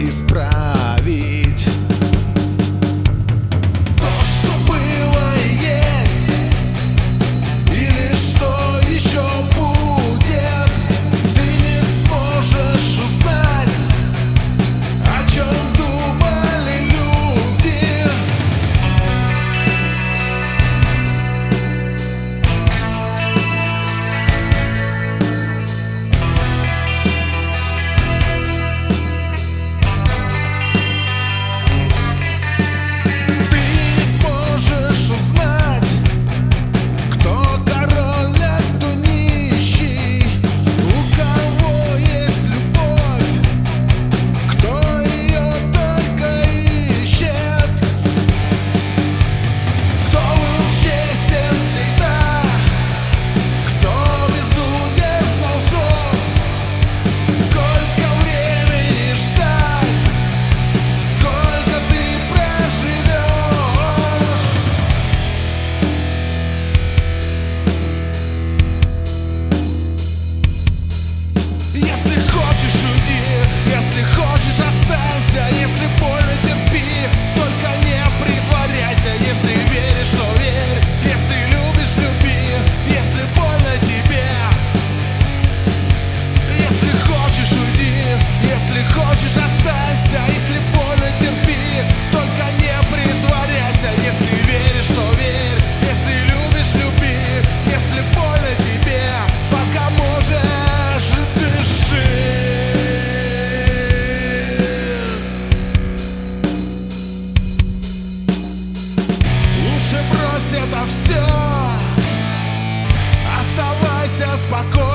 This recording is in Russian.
исправить. То, что было и есть, или что еще будет, ты не сможешь узнать, о чем думали люди. Если больно, терпи, только не притворяйся. Если веришь, то верь, если любишь, люби. Если больно тебе, если хочешь, уйди. Если хочешь, останься. Если больно, терпи, только не притворяйся. Если веришь, то верь, если любишь, люби. Если больно тебе, пока можешь, дыши. Это все, оставайся спокойным.